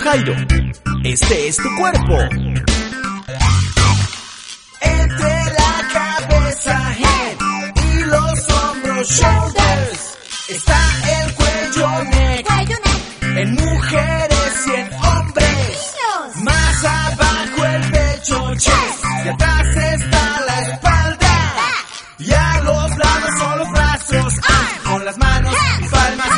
Jairo, este es tu cuerpo. Entre la cabeza, head, y los hombros, shoulders, está el cuello, neck, en mujeres y en hombres. Más abajo el pecho, chest, y atrás está la espalda. Y a los lados son los brazos, con las manos y palmas